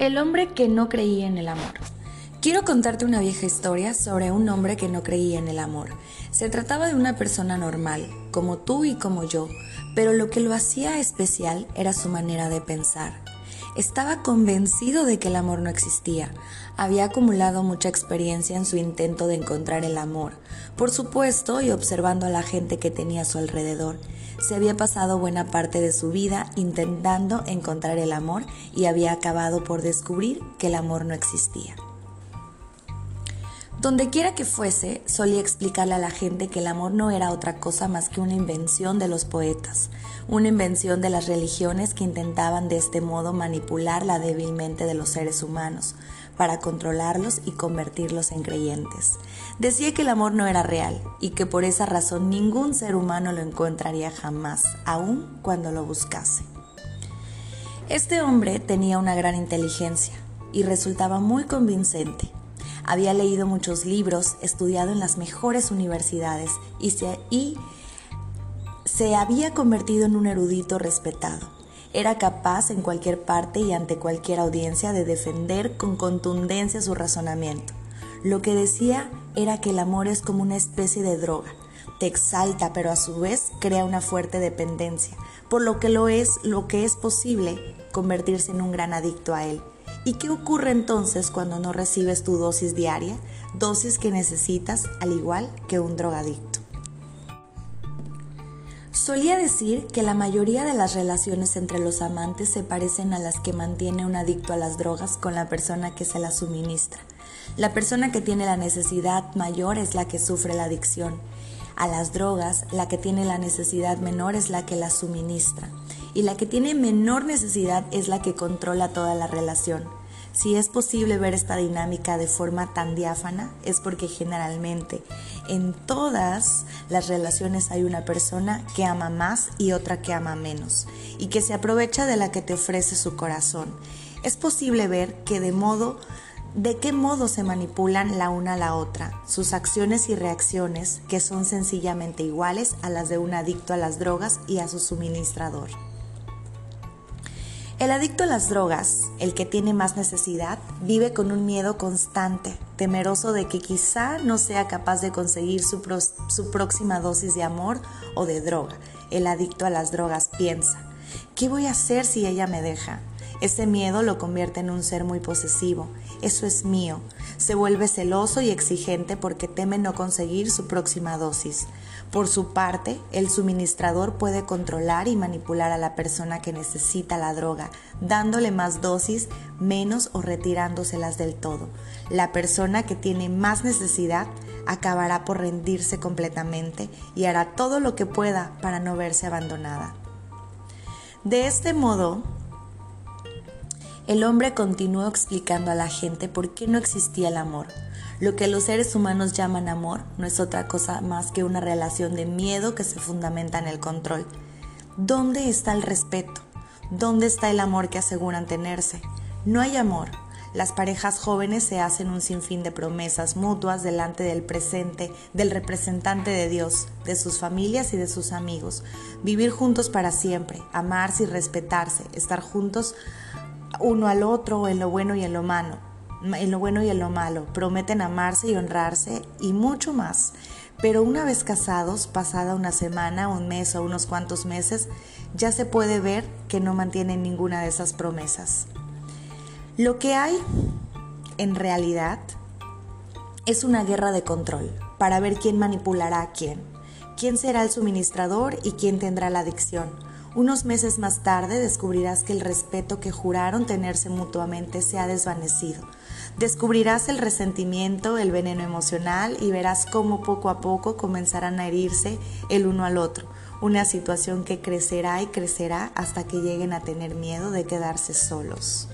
El hombre que no creía en el amor. Quiero contarte una vieja historia sobre un hombre que no creía en el amor. Se trataba de una persona normal, como tú y como yo, pero lo que lo hacía especial era su manera de pensar. Estaba convencido de que el amor no existía. Había acumulado mucha experiencia en su intento de encontrar el amor. Por supuesto, y observando a la gente que tenía a su alrededor, se había pasado buena parte de su vida intentando encontrar el amor y había acabado por descubrir que el amor no existía. Donde quiera que fuese, solía explicarle a la gente que el amor no era otra cosa más que una invención de los poetas, una invención de las religiones que intentaban de este modo manipular la débil mente de los seres humanos para controlarlos y convertirlos en creyentes. Decía que el amor no era real y que por esa razón ningún ser humano lo encontraría jamás, aun cuando lo buscase. Este hombre tenía una gran inteligencia y resultaba muy convincente. Había leído muchos libros, estudiado en las mejores universidades y se había convertido en un erudito respetado. Era capaz en cualquier parte y ante cualquier audiencia de defender con contundencia su razonamiento. Lo que decía era que el amor es como una especie de droga. Te exalta, pero a su vez crea una fuerte dependencia, por lo que es posible convertirse en un gran adicto a él. ¿Y qué ocurre entonces cuando no recibes tu dosis diaria? Dosis que necesitas al igual que un drogadicto. Solía decir que la mayoría de las relaciones entre los amantes se parecen a las que mantiene un adicto a las drogas con la persona que se las suministra. La persona que tiene la necesidad mayor es la que sufre la adicción. A las drogas, la que tiene la necesidad menor es la que las suministra. Y la que tiene menor necesidad es la que controla toda la relación. Si es posible ver esta dinámica de forma tan diáfana, es porque generalmente en todas las relaciones hay una persona que ama más y otra que ama menos, y que se aprovecha de la que te ofrece su corazón. Es posible ver de qué modo se manipulan la una a la otra, sus acciones y reacciones, que son sencillamente iguales a las de un adicto a las drogas y a su suministrador. El adicto a las drogas, el que tiene más necesidad, vive con un miedo constante, temeroso de que quizá no sea capaz de conseguir su próxima dosis de amor o de droga. El adicto a las drogas piensa, ¿qué voy a hacer si ella me deja? Ese miedo lo convierte en un ser muy posesivo. Eso es mío. Se vuelve celoso y exigente porque teme no conseguir su próxima dosis. Por su parte, el suministrador puede controlar y manipular a la persona que necesita la droga, dándole más dosis, menos o retirándoselas del todo. La persona que tiene más necesidad acabará por rendirse completamente y hará todo lo que pueda para no verse abandonada. De este modo, el hombre continuó explicando a la gente por qué no existía el amor. Lo que los seres humanos llaman amor no es otra cosa más que una relación de miedo que se fundamenta en el control. ¿Dónde está el respeto? ¿Dónde está el amor que aseguran tenerse? No hay amor. Las parejas jóvenes se hacen un sinfín de promesas mutuas delante del representante de Dios, de sus familias y de sus amigos. Vivir juntos para siempre, amarse y respetarse, estar juntos uno al otro en lo bueno y en lo malo. Prometen amarse y honrarse y mucho más. Pero una vez casados, pasada una semana, un mes o unos cuantos meses, ya se puede ver que no mantienen ninguna de esas promesas. Lo que hay, en realidad, es una guerra de control para ver quién manipulará a quién será el suministrador y quién tendrá la adicción. Unos meses más tarde descubrirás que el respeto que juraron tenerse mutuamente se ha desvanecido. Descubrirás el resentimiento, el veneno emocional y verás cómo poco a poco comenzarán a herirse el uno al otro. Una situación que crecerá y crecerá hasta que lleguen a tener miedo de quedarse solos.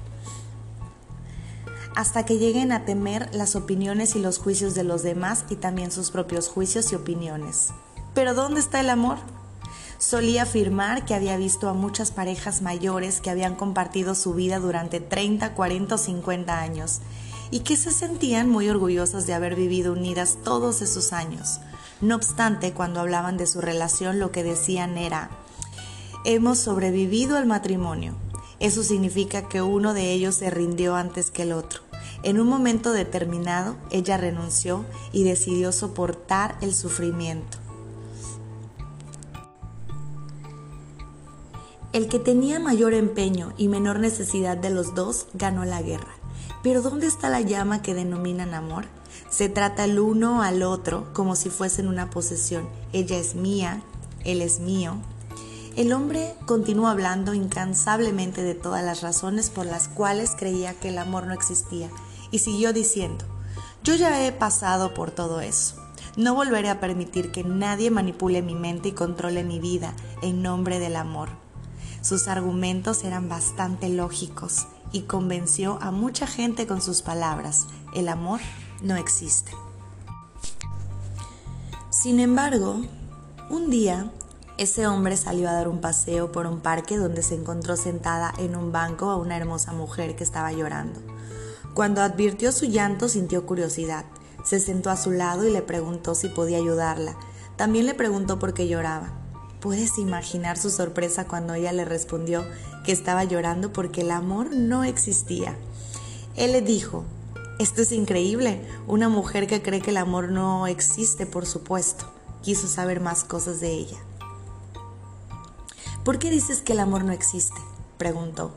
Hasta que lleguen a temer las opiniones y los juicios de los demás y también sus propios juicios y opiniones. ¿Pero dónde está el amor? Solía afirmar que había visto a muchas parejas mayores que habían compartido su vida durante 30, 40 o 50 años y que se sentían muy orgullosas de haber vivido unidas todos esos años. No obstante, cuando hablaban de su relación, lo que decían era: hemos sobrevivido al matrimonio. Eso significa que uno de ellos se rindió antes que el otro. En un momento determinado, ella renunció y decidió soportar el sufrimiento. El que tenía mayor empeño y menor necesidad de los dos ganó la guerra. Pero ¿dónde está la llama que denominan amor? Se trata el uno al otro como si fuesen una posesión. Ella es mía, él es mío. El hombre continuó hablando incansablemente de todas las razones por las cuales creía que el amor no existía y siguió diciendo: yo ya he pasado por todo eso. No volveré a permitir que nadie manipule mi mente y controle mi vida en nombre del amor. Sus argumentos eran bastante lógicos y convenció a mucha gente con sus palabras. El amor no existe. Sin embargo, un día, ese hombre salió a dar un paseo por un parque donde se encontró sentada en un banco a una hermosa mujer que estaba llorando. Cuando advirtió su llanto, sintió curiosidad. Se sentó a su lado y le preguntó si podía ayudarla. También le preguntó por qué lloraba. ¿Puedes imaginar su sorpresa cuando ella le respondió que estaba llorando porque el amor no existía? Él le dijo: esto es increíble, una mujer que cree que el amor no existe, por supuesto. Quiso saber más cosas de ella. ¿Por qué dices que el amor no existe?, preguntó.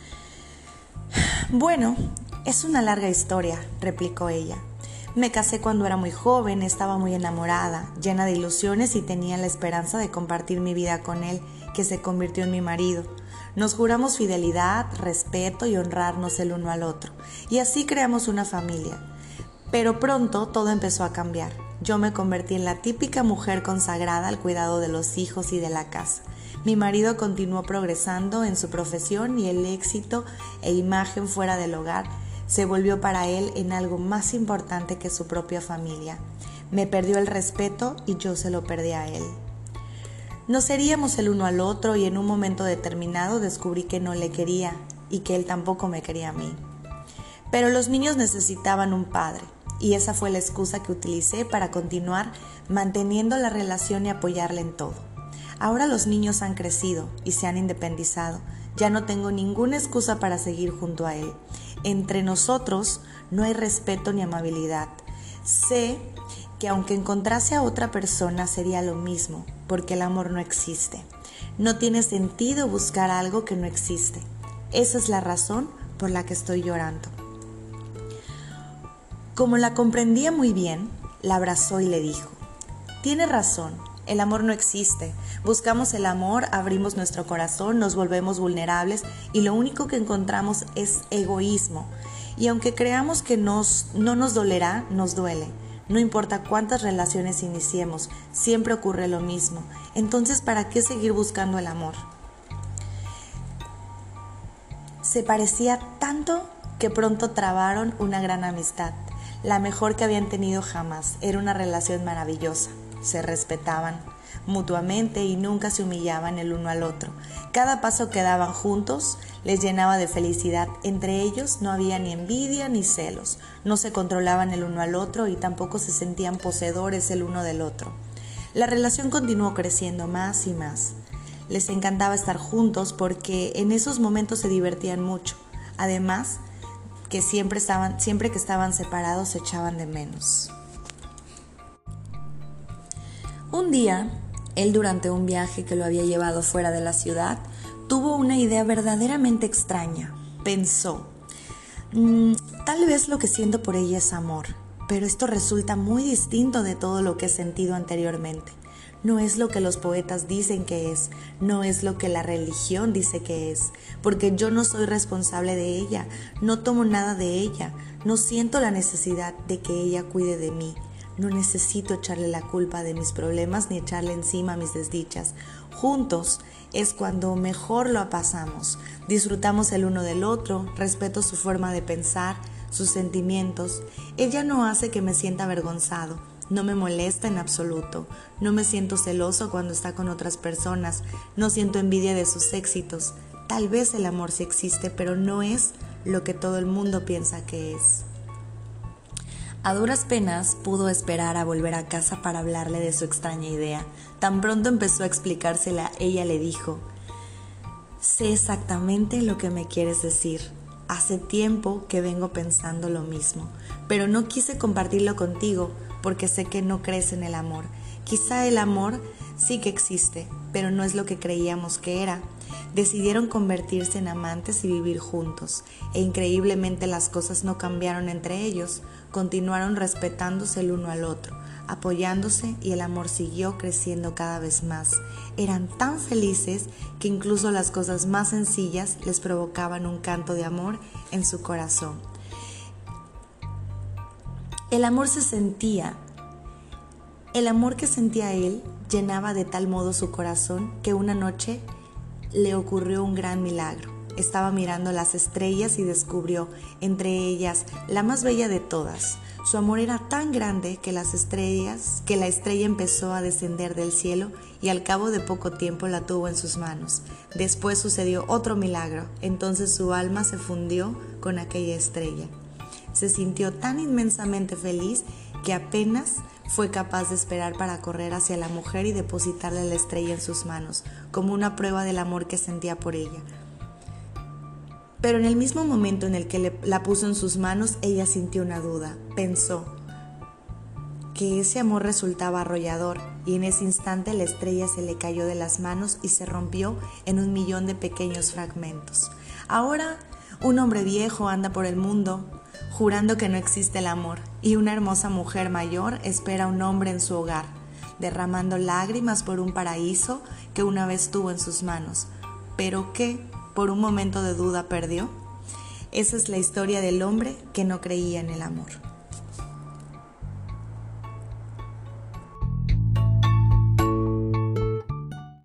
Bueno, es una larga historia, replicó ella. Me casé cuando era muy joven, estaba muy enamorada, llena de ilusiones y tenía la esperanza de compartir mi vida con él, que se convirtió en mi marido. Nos juramos fidelidad, respeto y honrarnos el uno al otro, y así creamos una familia. Pero pronto todo empezó a cambiar. Yo me convertí en la típica mujer consagrada al cuidado de los hijos y de la casa. Mi marido continuó progresando en su profesión y el éxito e imagen fuera del hogar se volvió para él en algo más importante que su propia familia. Me perdió el respeto y yo se lo perdí a él. Nos seríamos el uno al otro y en un momento determinado descubrí que no le quería y que él tampoco me quería a mí. Pero los niños necesitaban un padre y esa fue la excusa que utilicé para continuar manteniendo la relación y apoyarle en todo. Ahora los niños han crecido y se han independizado. Ya no tengo ninguna excusa para seguir junto a él. Entre nosotros no hay respeto ni amabilidad. Sé que aunque encontrase a otra persona sería lo mismo, porque el amor no existe. No tiene sentido buscar algo que no existe. Esa es la razón por la que estoy llorando. Como la comprendía muy bien, la abrazó y le dijo: tienes razón, el amor no existe. Buscamos el amor, abrimos nuestro corazón, nos volvemos vulnerables y lo único que encontramos es egoísmo. Y aunque creamos que no nos dolerá, nos duele. No importa cuántas relaciones iniciemos, siempre ocurre lo mismo. Entonces, ¿para qué seguir buscando el amor? Se parecía tanto que pronto trabaron una gran amistad, la mejor que habían tenido jamás. Era una relación maravillosa. Se respetaban mutuamente y nunca se humillaban el uno al otro. Cada paso que daban juntos les llenaba de felicidad. Entre ellos no había ni envidia ni celos. No se controlaban el uno al otro y tampoco se sentían poseedores el uno del otro. La relación continuó creciendo más y más. Les encantaba estar juntos porque en esos momentos se divertían mucho. Además, que siempre que estaban separados se echaban de menos. Un día, él durante un viaje que lo había llevado fuera de la ciudad, tuvo una idea verdaderamente extraña. Pensó: tal vez lo que siento por ella es amor, pero esto resulta muy distinto de todo lo que he sentido anteriormente. No es lo que los poetas dicen que es, no es lo que la religión dice que es, porque yo no soy responsable de ella, no tomo nada de ella, no siento la necesidad de que ella cuide de mí. No necesito echarle la culpa de mis problemas ni echarle encima mis desdichas. Juntos es cuando mejor lo pasamos. Disfrutamos el uno del otro, respeto su forma de pensar, sus sentimientos. Ella no hace que me sienta avergonzado, no me molesta en absoluto. No me siento celoso cuando está con otras personas, no siento envidia de sus éxitos. Tal vez el amor sí existe, pero no es lo que todo el mundo piensa que es. A duras penas pudo esperar a volver a casa para hablarle de su extraña idea. Tan pronto empezó a explicársela, ella le dijo: Sé exactamente lo que me quieres decir. Hace tiempo que vengo pensando lo mismo, pero no quise compartirlo contigo porque sé que no crees en el amor. Quizá el amor sí que existe, pero no es lo que creíamos que era. Decidieron convertirse en amantes y vivir juntos, e increíblemente las cosas no cambiaron entre ellos. Continuaron respetándose el uno al otro, apoyándose, y el amor siguió creciendo cada vez más. Eran tan felices que incluso las cosas más sencillas les provocaban un canto de amor en su corazón. El amor que sentía él llenaba de tal modo su corazón que una noche le ocurrió un gran milagro. Estaba mirando las estrellas y descubrió entre ellas la más bella de todas. Su amor era tan grande que la estrella empezó a descender del cielo y al cabo de poco tiempo la tuvo en sus manos. Después sucedió otro milagro. Entonces su alma se fundió con aquella estrella. Se sintió tan inmensamente feliz que apenas fue capaz de esperar para correr hacia la mujer y depositarle la estrella en sus manos, como una prueba del amor que sentía por ella. Pero en el mismo momento en el que la puso en sus manos, ella sintió una duda. Pensó que ese amor resultaba arrollador, y en ese instante la estrella se le cayó de las manos y se rompió en 1.000.000 de pequeños fragmentos. Ahora, un hombre viejo anda por el mundo jurando que no existe el amor, y una hermosa mujer mayor espera a un hombre en su hogar, derramando lágrimas por un paraíso que una vez tuvo en sus manos, pero que, por un momento de duda, perdió. Esa es la historia del hombre que no creía en el amor.